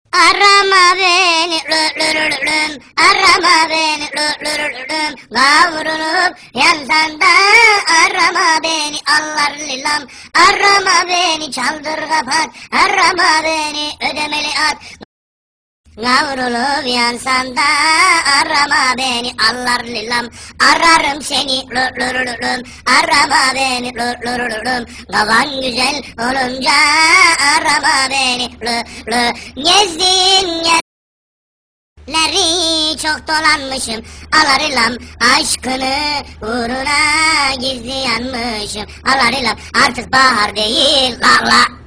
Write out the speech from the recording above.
Arama beni lülülülüm, arama beni lülülülüm, kavrulup yansan da arama beni Allah lilam, arama beni çaldır kapat, arama beni ödemeli at. Kavrulup yansan da arama beni Allah lilam, ararım seni lülülülüm, arama beni lülülülüm, kafan güzel olunca arama beni lülülülüm. Gezdiğim yerleri çok dolanmışım, alarilam aşkını uğruna gizli yanmışım, alarilam artık bahar değil la la.